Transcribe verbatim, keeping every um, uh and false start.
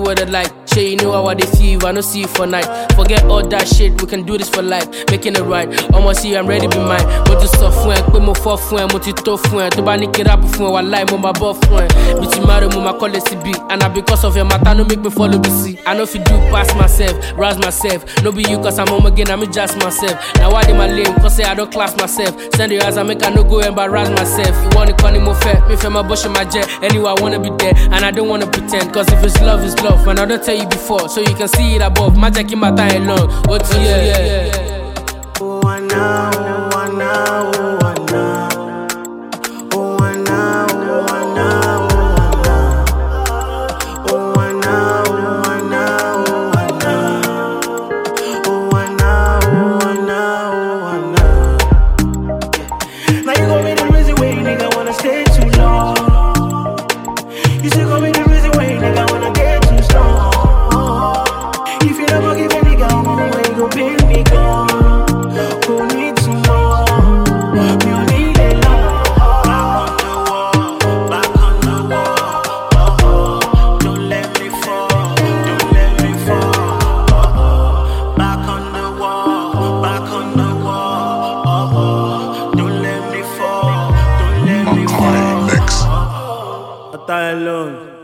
what I like. Shay, you know how I dey feel, I no see you for night. Forget all that shit, we can do this for life. Making it right, almost see I'm ready to be mine. Mo ti sọ fún ẹ, pé mo fọ́ fún ẹ, mo ti tó fún ẹ. Tó bá ní kí rap fún ẹ, wàláì mo máa bọ́ fún ẹ. Bí ti máa rẹ̀ mo máa kọ́lé síbi. And na because of your matter, no make me follow B C. I know if you do pass myself, rouse myself. No be you cause I'm home again, I'm just myself. Now why they my lame, cause say I don't class myself. Send your eyes, I make I no go embarrass myself. You wanna call me more fair, me feel my bush in my jet. Anyway, I wanna be there, and I don't wanna pretend. Cause if it's love, it's love. And I don't tell you before, so you can see it above. Magic in my time alone. What's yeah, yeah, yeah, yeah. Oh, I know, oh, I know, oh, I know. Oh, I know, oh, I know, oh, I know. Oh, I know, oh, I know, oh, I know. Oh, I know, oh, I know, oh, I know. Now you gon' be the reason why nigga wanna stay too long. You still gon' be the reason why nigga wanna get too strong. If you never give a nigga one way, you gon' pay me gone. Who need some more? You need a lot. Back on the wall, back on the wall. Oh oh, don't let me fall, don't let me fall. Oh oh, back on the wall, back on the wall. Oh oh, don't let me fall, don't let me fall. Mix. I die alone.